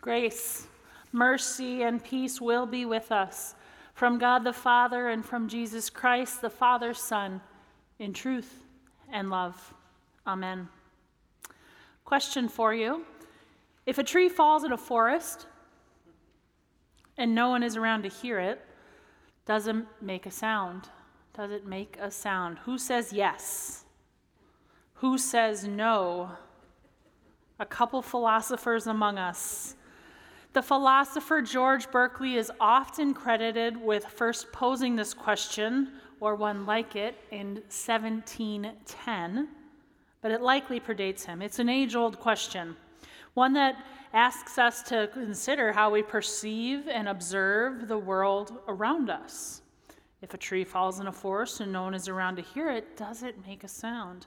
Grace, mercy, and peace will be with us from God the Father and from Jesus Christ, the Father's Son, in truth and love. Amen. Question for you. If a tree falls in a forest and no one is around to hear it, does it make a sound? Does it make a sound? Who says yes? Who says no? A couple philosophers among us. The philosopher George Berkeley is often credited with first posing this question, or one like it, in 1710, but it likely predates him. It's an age-old question, one that asks us to consider how we perceive and observe the world around us. If a tree falls in a forest and no one is around to hear it, does it make a sound?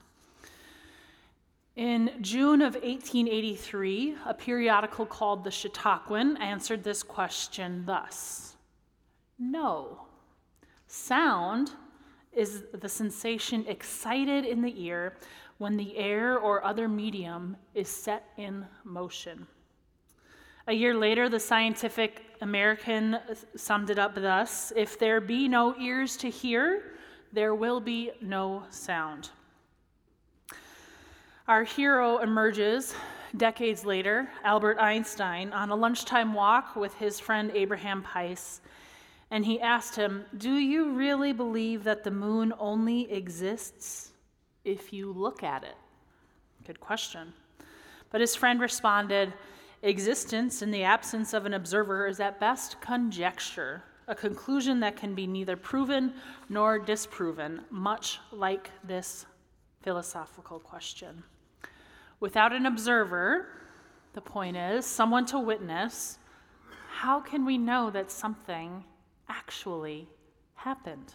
In June of 1883, a periodical called the Chautauquan answered this question thus: no. Sound is the sensation excited in the ear when the air or other medium is set in motion. A year later, the Scientific American summed it up thus: if there be no ears to hear, there will be no sound. Our hero emerges decades later, Albert Einstein, on a lunchtime walk with his friend Abraham Pais, and he asked him, "Do you really believe that the moon only exists if you look at it?" Good question. But his friend responded, "Existence in the absence of an observer is at best conjecture, a conclusion that can be neither proven nor disproven, much like this philosophical question." Without an observer, the point is, someone to witness, how can we know that something actually happened?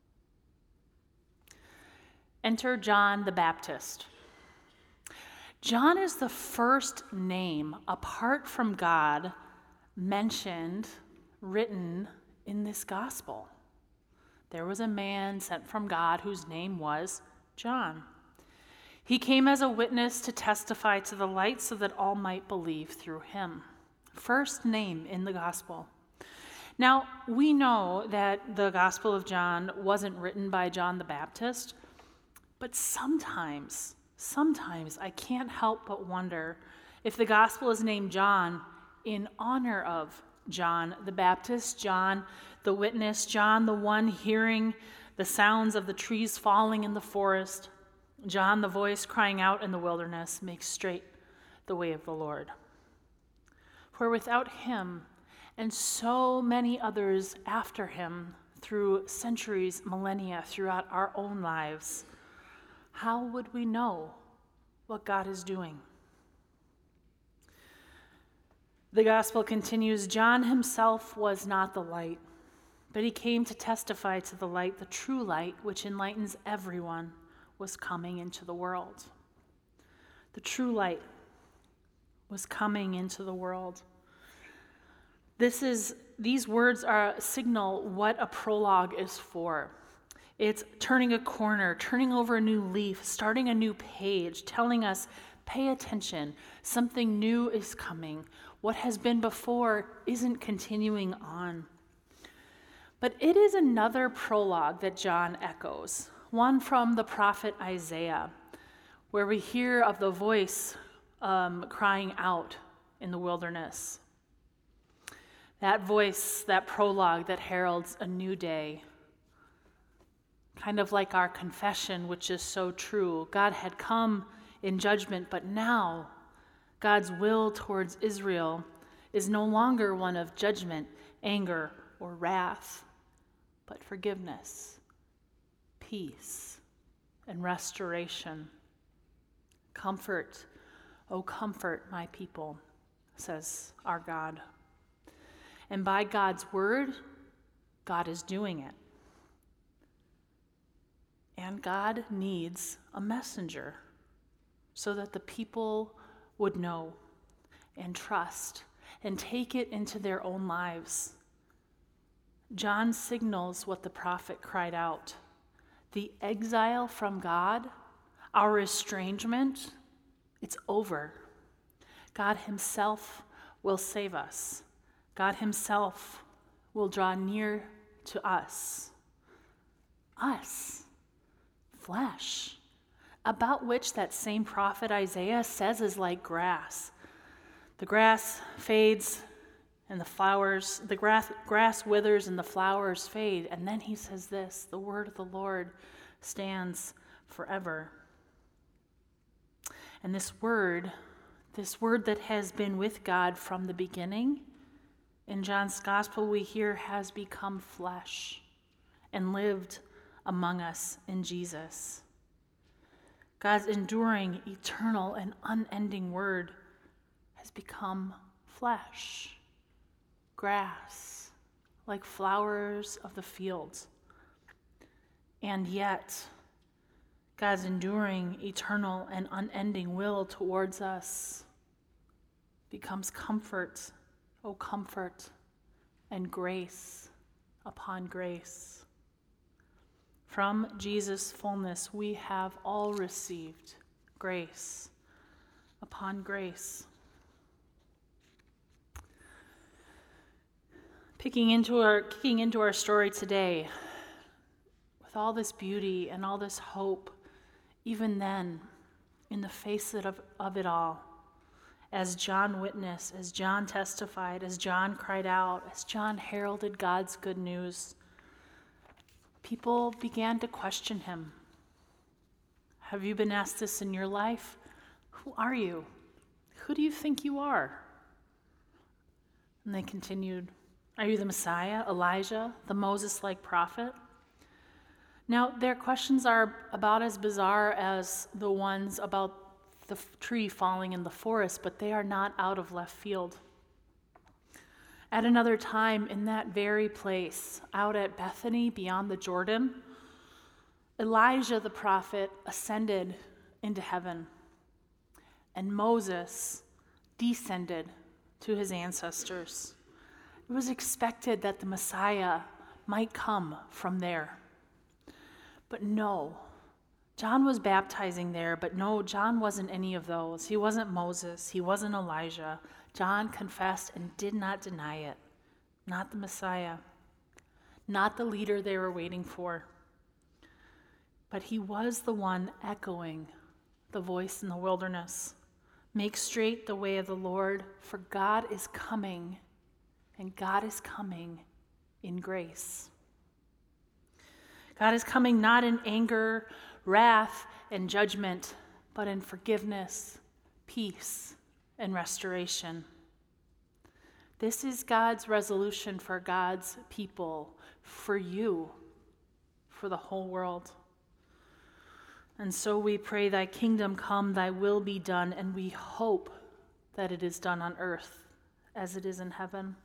Enter John the Baptist. John is the first name, apart from God, mentioned, written in this gospel. There was a man sent from God whose name was John. He came as a witness to testify to the light so that all might believe through him. First name in the gospel. Now, we know that the Gospel of John wasn't written by John the Baptist, but sometimes I can't help but wonder if the gospel is named John in honor of John the Baptist, John the witness, John the one hearing the sounds of the trees falling in the forest, John the voice crying out in the wilderness, "Make straight the way of the Lord." For without him, and so many others after him through centuries, millennia, throughout our own lives, how would we know what God is doing? The gospel continues, John himself was not the light, but he came to testify to the light, the true light, which enlightens everyone, was coming into the world. The true light was coming into the world. These words are signal what a prologue is for. It's turning a corner, turning over a new leaf, starting a new page, telling us, pay attention, something new is coming. What has been before isn't continuing on. But it is another prologue that John echoes, one from the prophet Isaiah, where we hear of the voice crying out in the wilderness. That voice, that prologue that heralds a new day, kind of like our confession, which is so true. God had come in judgment, but now God's will towards Israel is no longer one of judgment, anger, or wrath, but forgiveness, peace, and restoration. Comfort, oh comfort my people, says our God. And by God's word, God is doing it. And God needs a messenger so that the people would know and trust and take it into their own lives. John signals what the prophet cried out. The exile from God, our estrangement, it's over. God himself will save us. God himself will draw near to us. Us, flesh, about which that same prophet Isaiah says is like grass. The grass fades and the grass withers and the flowers fade. And then he says this, the word of the Lord stands forever. And this word that has been with God from the beginning, in John's gospel we hear has become flesh and lived among us in Jesus. God's enduring, eternal, and unending word has become flesh, grass, like flowers of the fields. And yet, God's enduring, eternal, and unending will towards us becomes comfort, comfort, and grace upon grace. From Jesus' fullness, we have all received grace upon grace. Kicking into our story today, with all this beauty and all this hope, even then, in the face of it all, as John witnessed, as John testified, as John cried out, as John heralded God's good news, people began to question him. Have you been asked this in your life? Who are you? Who do you think you are? And they continued, are you the Messiah, Elijah, the Moses-like prophet? Now, their questions are about as bizarre as the ones about the tree falling in the forest, but they are not out of left field. At another time, in that very place, out at Bethany beyond the Jordan, Elijah the prophet ascended into heaven, and Moses descended to his ancestors. It was expected that the Messiah might come from there. But no, John was baptizing there, but no, John wasn't any of those. He wasn't Moses. He wasn't Elijah. John confessed and did not deny it. Not the Messiah. Not the leader they were waiting for. But he was the one echoing the voice in the wilderness. Make straight the way of the Lord, for God is coming, and God is coming in grace. God is coming not in anger, wrath, and judgment, but in forgiveness, peace, and restoration. This is God's resolution for God's people, for you, for the whole world. And so we pray, thy kingdom come, thy will be done, and we hope that it is done on earth as it is in heaven.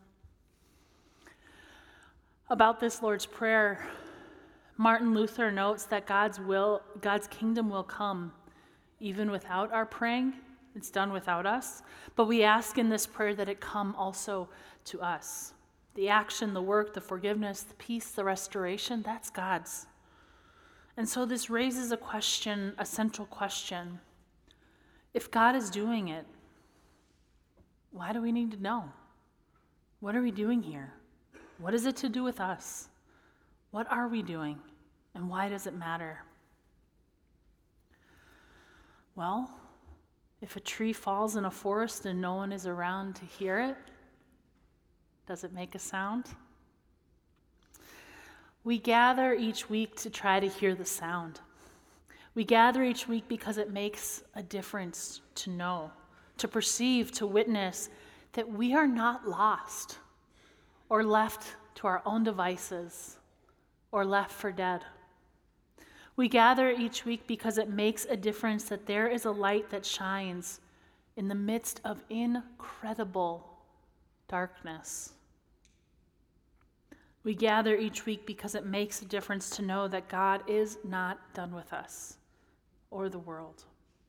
About this Lord's Prayer, Martin Luther notes that God's kingdom will come even without our praying. It's done without us. But we ask in this prayer that it come also to us. The action, the work, the forgiveness, the peace, the restoration, that's God's. And so this raises a central question. If God is doing it, why do we need to know? What are we doing here? What is it to do with us? What are we doing, and why does it matter? Well, if a tree falls in a forest and no one is around to hear it, does it make a sound? We gather each week to try to hear the sound. We gather each week because it makes a difference to know, to perceive, to witness that we are not lost or left to our own devices or left for dead. We gather each week because it makes a difference that there is a light that shines in the midst of incredible darkness. We gather each week because it makes a difference to know that God is not done with us or the world.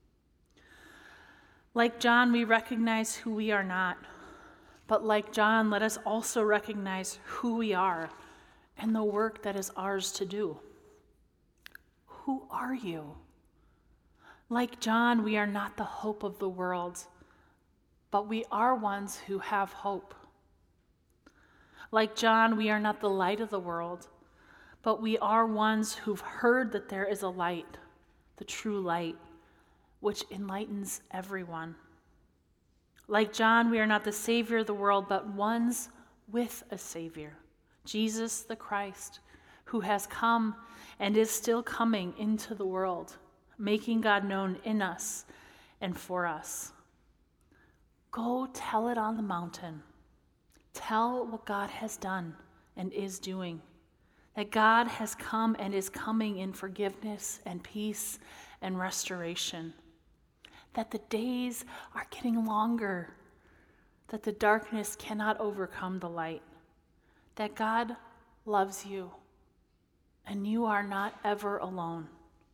Like John, we recognize who we are not. But like John, let us also recognize who we are and the work that is ours to do. Who are you? Like John, we are not the hope of the world, but we are ones who have hope. Like John, we are not the light of the world, but we are ones who've heard that there is a light, the true light, which enlightens everyone. Like John, we are not the Savior of the world, but ones with a Savior, Jesus the Christ, who has come and is still coming into the world, making God known in us and for us. Go tell it on the mountain. Tell what God has done and is doing, that God has come and is coming in forgiveness and peace and restoration, that the days are getting longer, that the darkness cannot overcome the light, that God loves you and you are not ever alone.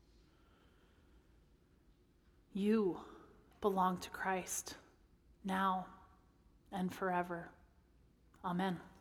You belong to Christ now and forever. Amen.